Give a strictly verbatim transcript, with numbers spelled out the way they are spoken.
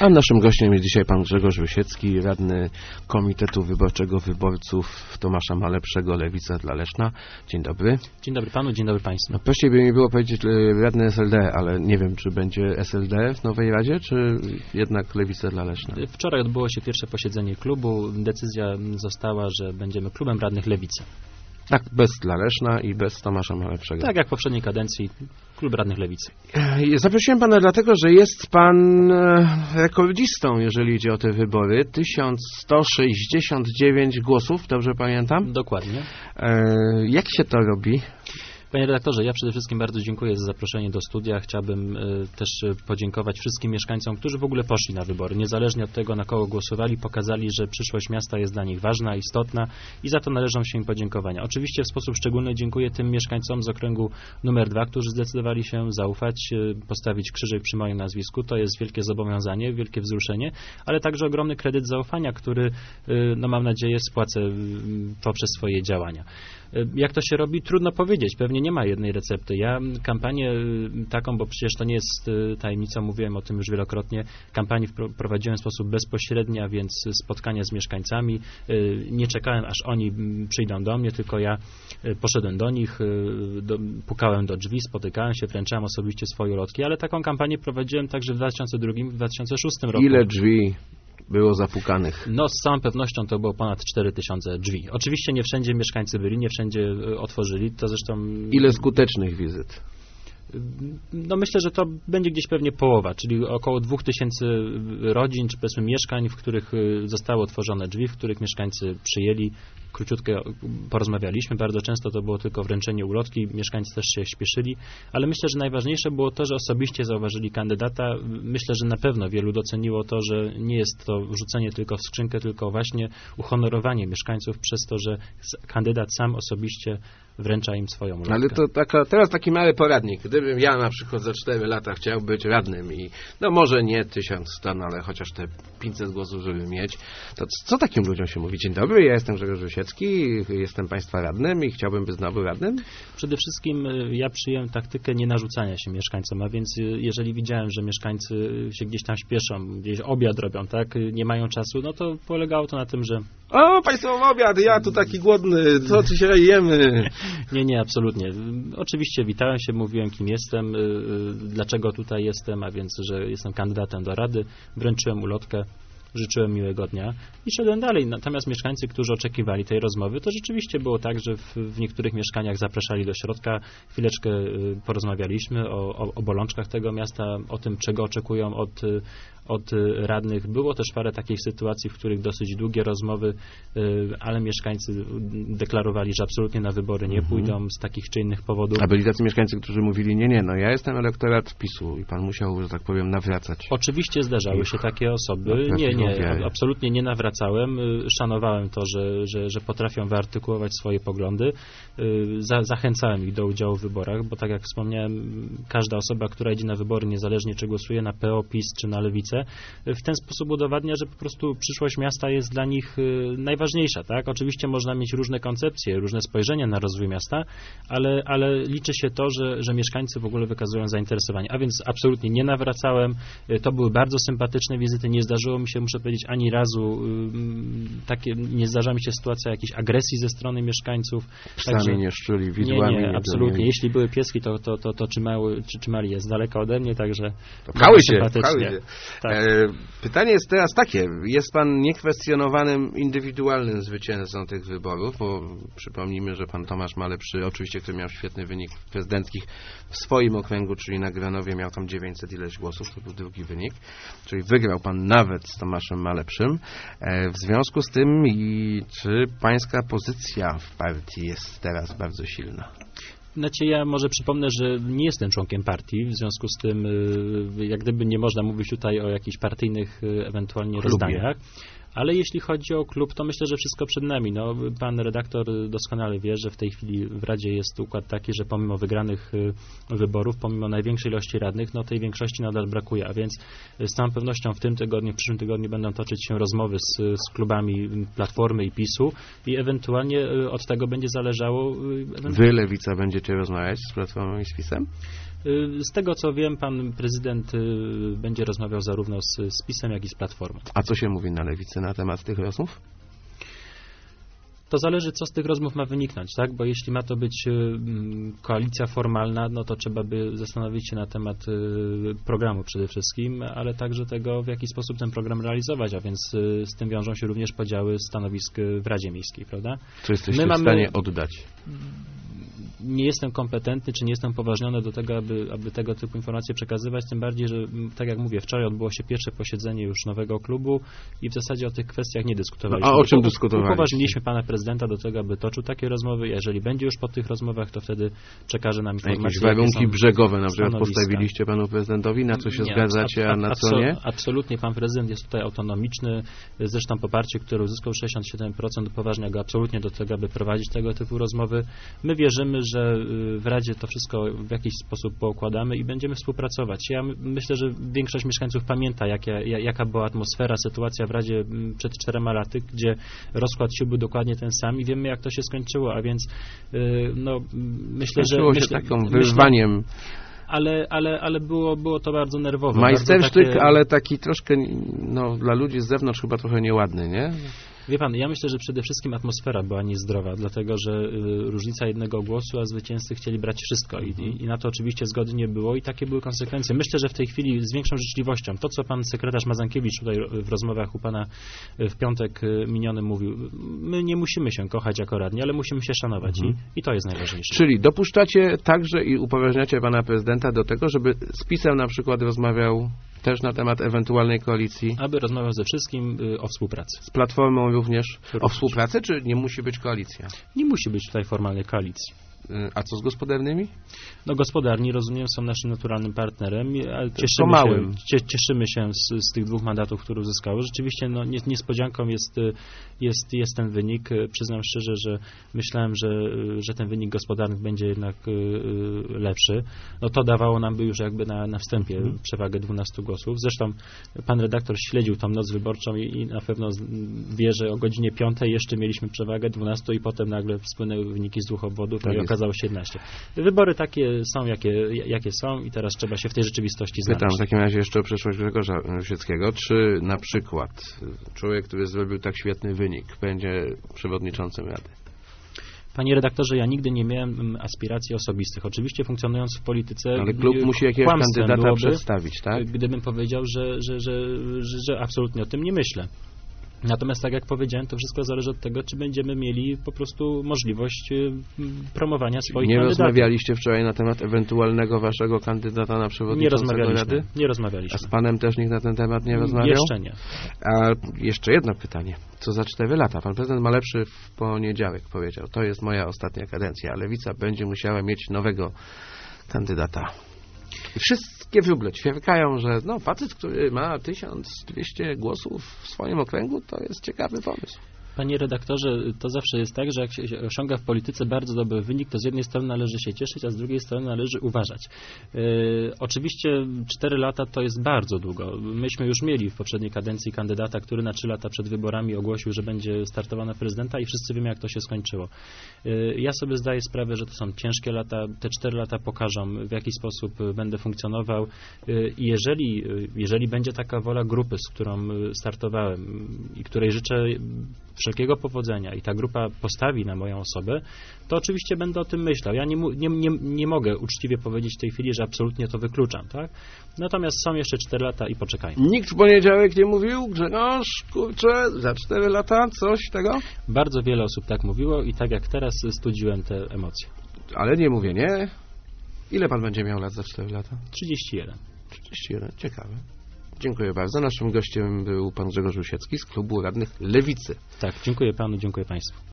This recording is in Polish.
A naszym gościem jest dzisiaj pan Grzegorz Wysiecki, radny Komitetu Wyborczego Wyborców Tomasza Malepszego, Lewica dla Leszna. Dzień dobry. Dzień dobry panu, dzień dobry państwu. No, prościej by mi było powiedzieć radny S L D, ale nie wiem, czy będzie S L D w nowej Radzie, czy jednak Lewica dla Leszna? Wczoraj odbyło się pierwsze posiedzenie klubu. Decyzja została, że będziemy klubem radnych Lewicy. Tak, bez dla Leszna i bez Tomasza Malepszego. Tak jak w poprzedniej kadencji, klub radnych Lewicy. Zaprosiłem pana dlatego, że jest pan rekordzistą, jeżeli idzie o te wybory. tysiąc sto sześćdziesiąt dziewięć głosów, dobrze pamiętam? Dokładnie. Jak się to robi? Panie redaktorze, ja przede wszystkim bardzo dziękuję za zaproszenie do studia. Chciałbym y, też podziękować wszystkim mieszkańcom, którzy w ogóle poszli na wybory. Niezależnie od tego, na kogo głosowali, pokazali, że przyszłość miasta jest dla nich ważna, istotna i za to należą się im podziękowania. Oczywiście w sposób szczególny dziękuję tym mieszkańcom z okręgu numer dwa, którzy zdecydowali się zaufać, y, postawić krzyżyk przy moim nazwisku. To jest wielkie zobowiązanie, wielkie wzruszenie, ale także ogromny kredyt zaufania, który, y, no mam nadzieję, spłacę y, poprzez swoje działania. Jak to się robi? Trudno powiedzieć. Pewnie nie ma jednej recepty. Ja kampanię taką, bo przecież to nie jest tajemnica, mówiłem o tym już wielokrotnie, kampanię prowadziłem w sposób bezpośredni, a więc spotkania z mieszkańcami. Nie czekałem, aż oni przyjdą do mnie, tylko ja poszedłem do nich, do, pukałem do drzwi, spotykałem się, wręczałem osobiście swoje ulotki, ale taką kampanię prowadziłem także w dwa tysiące drugim i w dwa tysiące szóstym roku. Ile drzwi było zapukanych? No z całą pewnością to było ponad cztery tysiące drzwi. Oczywiście nie wszędzie mieszkańcy byli, nie wszędzie otworzyli, to zresztą... Ile skutecznych wizyt? No myślę, że to będzie gdzieś pewnie połowa, czyli około dwóch tysięcy rodzin, czy powiedzmy mieszkań, w których zostały otworzone drzwi, w których mieszkańcy przyjęli. Króciutko porozmawialiśmy, bardzo często to było tylko wręczenie ulotki, mieszkańcy też się śpieszyli, ale myślę, że najważniejsze było to, że osobiście zauważyli kandydata. Myślę, że na pewno wielu doceniło to, że nie jest to wrzucenie tylko w skrzynkę, tylko właśnie uhonorowanie mieszkańców przez to, że kandydat sam osobiście wręcza im swoją ulotkę. Ale to taka, teraz taki mały poradnik. Gdybym ja na przykład za cztery lata chciał być radnym i no może nie tysiąc stan, ale chociaż te pięćset głosów, żeby mieć, to co takim ludziom się mówi? Dzień dobry, ja jestem Grzegorz Wysiecki, jestem państwa radnym i chciałbym być znowu radnym? Przede wszystkim ja przyjąłem taktykę nie narzucania się mieszkańcom, a więc jeżeli widziałem, że mieszkańcy się gdzieś tam śpieszą, gdzieś obiad robią, tak, nie mają czasu, no to polegało to na tym, że... O, państwo obiad, ja tu taki głodny, co dzisiaj jemy? Nie, nie, absolutnie. Oczywiście witałem się, mówiłem, kim jestem, dlaczego tutaj jestem, a więc, że jestem kandydatem do rady, wręczyłem ulotkę, życzyłem miłego dnia i szedłem dalej. Natomiast mieszkańcy, którzy oczekiwali tej rozmowy, to rzeczywiście było tak, że w, w niektórych mieszkaniach zapraszali do środka, chwileczkę porozmawialiśmy o, o, o bolączkach tego miasta, o tym, czego oczekują od, od radnych. Było też parę takich sytuacji, w których dosyć długie rozmowy, ale mieszkańcy deklarowali, że absolutnie na wybory nie mhm. pójdą z takich czy innych powodów. A byli tacy mieszkańcy, którzy mówili, nie, nie, no ja jestem elektorat PiSu i pan musiał, że tak powiem, nawracać. Oczywiście zdarzały się takie osoby. Nie, nie, absolutnie nie nawracałem. Szanowałem to, że, że, że potrafią wyartykułować swoje poglądy. Za, zachęcałem ich do udziału w wyborach, bo tak jak wspomniałem, każda osoba, która idzie na wybory, niezależnie czy głosuje na P O, PiS czy na Lewicę, w ten sposób udowadnia, że po prostu przyszłość miasta jest dla nich najważniejsza. Tak? Oczywiście można mieć różne koncepcje, różne spojrzenia na rozwój miasta, ale, ale liczy się to, że, że mieszkańcy w ogóle wykazują zainteresowanie. A więc absolutnie nie nawracałem. To były bardzo sympatyczne wizyty. Nie zdarzyło mi się, muszę powiedzieć, ani razu takie, nie zdarza mi się sytuacja jakiejś agresji ze strony mieszkańców. Psami Także, nie szczuli, widłami nie, nie, nie absolutnie. nie Jeśli były pieski, to, to, to, to trzymały, czy, trzymali je z daleka ode mnie, także pchały się, pchały się. Tak. E, pytanie jest teraz takie. Jest pan niekwestionowanym, indywidualnym zwycięzcą tych wyborów, bo przypomnijmy, że pan Tomasz Malepszy, oczywiście, który miał świetny wynik prezydenckich w swoim okręgu, czyli na Granowie miał tam dziewięćset ileś głosów, to był drugi wynik, czyli wygrał pan nawet z Tomaszem Malepszym. E, w związku z tym, i czy pańska pozycja w partii jest teraz bardzo silna? Znaczy ja może przypomnę, że nie jestem członkiem partii, w związku z tym jak gdyby nie można mówić tutaj o jakichś partyjnych ewentualnie rozdaniach. Ale jeśli chodzi o klub, to myślę, że wszystko przed nami. No, pan redaktor doskonale wie, że w tej chwili w Radzie jest układ taki, że pomimo wygranych wyborów, pomimo największej ilości radnych, no tej większości nadal brakuje, a więc z całą pewnością w tym tygodniu, w przyszłym tygodniu będą toczyć się rozmowy z, z klubami Platformy i PiSu i ewentualnie od tego będzie zależało... Wy, Lewica, będziecie rozmawiać z Platformą i z PiSem? Z tego co wiem, pan prezydent będzie rozmawiał zarówno z, z PiS-em, jak i z Platformą. A co się mówi na lewicy na temat tych rozmów? To zależy, co z tych rozmów ma wyniknąć, tak? Bo jeśli ma to być koalicja formalna, no to trzeba by zastanowić się na temat programu przede wszystkim, ale także tego, w jaki sposób ten program realizować, a więc z tym wiążą się również podziały stanowisk w Radzie Miejskiej, prawda? Co jesteście My w mamy... stanie oddać? Nie jestem kompetentny, czy nie jestem upoważniony do tego, aby, aby tego typu informacje przekazywać, tym bardziej, że tak jak mówię, wczoraj odbyło się pierwsze posiedzenie już nowego klubu i w zasadzie o tych kwestiach nie dyskutowaliśmy. No, a o czym dyskutowaliście? Upoważniliśmy pana prezydenta do tego, aby toczył takie rozmowy. Jeżeli będzie już po tych rozmowach, to wtedy przekaże nam informacje. Jakieś warunki brzegowe na przykład stanowiska. Postawiliście panu prezydentowi, na co się nie, zgadzacie, a na co nie? Absolutnie, pan prezydent jest tutaj autonomiczny. Zresztą poparcie, które uzyskał sześćdziesiąt siedem procent, upoważnia go absolutnie do tego, aby prowadzić tego typu rozmowy. My wierzymy, że w Radzie to wszystko w jakiś sposób poukładamy i będziemy współpracować. Ja myślę, że większość mieszkańców pamięta, jakie, jaka była atmosfera, sytuacja w Radzie przed czterema laty, gdzie rozkład sił był dokładnie ten sam i wiemy, jak to się skończyło, a więc no, myślę, że... Skończyło się myślę, taką myślę, wyrwaniem. Ale, ale, ale było, było to bardzo nerwowe. Majstersztyk, bardzo takie... ale taki troszkę no, dla ludzi z zewnątrz chyba trochę nieładny, nie? Wie pan, ja myślę, że przede wszystkim atmosfera była niezdrowa, dlatego że y, różnica jednego głosu, a zwycięzcy chcieli brać wszystko i, i, i na to oczywiście zgody nie było i takie były konsekwencje. Myślę, że w tej chwili z większą życzliwością, to co pan sekretarz Mazankiewicz tutaj w rozmowach u pana w piątek miniony mówił, my nie musimy się kochać jako radni, ale musimy się szanować mhm. i, i to jest najważniejsze. Czyli dopuszczacie także i upoważniacie pana prezydenta do tego, żeby z PiS-em na przykład rozmawiał też na temat ewentualnej koalicji? Aby rozmawiał ze wszystkim y, o współpracy. Z Platformą również? Również. O współpracy, czy nie musi być koalicja? Nie musi być tutaj formalnej koalicji. A co z gospodarnymi? No gospodarni, rozumiem, są naszym naturalnym partnerem, ale cieszymy małym. się, cieszymy się z, z tych dwóch mandatów, które uzyskały. Rzeczywiście no, niespodzianką jest, jest, jest ten wynik. Przyznam szczerze, że myślałem, że, że ten wynik gospodarny będzie jednak lepszy. No to dawało nam by już jakby na, na wstępie hmm. przewagę dwunastu głosów. Zresztą pan redaktor śledził tą noc wyborczą i, i na pewno wie, że o godzinie piątej jeszcze mieliśmy przewagę dwunastu i potem nagle spłynęły wyniki z dwóch obwodów tak i okazało się jedenaście. Wybory takie są, jakie, jakie są i teraz trzeba się w tej rzeczywistości znaleźć. Pytam w takim razie jeszcze o przyszłość Grzegorza Rusieckiego. Czy na przykład człowiek, który zrobił tak świetny wynik, będzie przewodniczącym Rady? Panie redaktorze, ja nigdy nie miałem aspiracji osobistych. Oczywiście funkcjonując w polityce... Ale klub musi jakiegoś kandydata byłoby, przedstawić, tak? Gdybym powiedział, że, że, że, że, że absolutnie o tym nie myślę. Natomiast tak jak powiedziałem, to wszystko zależy od tego, czy będziemy mieli po prostu możliwość promowania swoich nie kandydatów. Nie rozmawialiście wczoraj na temat ewentualnego waszego kandydata na przewodniczącego nie Rady? Nie rozmawialiśmy. A z panem też nikt na ten temat nie rozmawiał? Jeszcze nie. A jeszcze jedno pytanie. Co za cztery lata? Pan prezydent ma lepszy w poniedziałek, powiedział. To jest moja ostatnia kadencja, a Lewica będzie musiała mieć nowego kandydata. I wszystkie wróble ćwierkają, że no, facet, który ma tysiąc dwieście głosów w swoim okręgu, to jest ciekawy pomysł. Panie redaktorze, to zawsze jest tak, że jak się osiąga w polityce bardzo dobry wynik, to z jednej strony należy się cieszyć, a z drugiej strony należy uważać. Yy, oczywiście cztery lata to jest bardzo długo. Myśmy już mieli w poprzedniej kadencji kandydata, który na trzy lata przed wyborami ogłosił, że będzie startował na prezydenta i wszyscy wiemy, jak to się skończyło. Yy, ja sobie zdaję sprawę, że to są ciężkie lata. Te cztery lata pokażą, w jaki sposób będę funkcjonował yy, i jeżeli, jeżeli będzie taka wola grupy, z którą startowałem i której życzę wszelkiego powodzenia i ta grupa postawi na moją osobę, to oczywiście będę o tym myślał. Ja nie, nie, nie, nie mogę uczciwie powiedzieć w tej chwili, że absolutnie to wykluczam, tak? Natomiast są jeszcze cztery lata i poczekajmy. Nikt w poniedziałek nie mówił, Grzegorz, kurczę, za cztery lata coś tego? Bardzo wiele osób tak mówiło i tak jak teraz studziłem te emocje. Ale nie mówię, nie? Ile pan będzie miał lat za cztery lata? trzydzieści jeden. trzydzieści jeden, ciekawe. Dziękuję bardzo. Naszym gościem był pan Grzegorz Rusiecki z Klubu Radnych Lewicy. Tak, dziękuję panu, dziękuję państwu.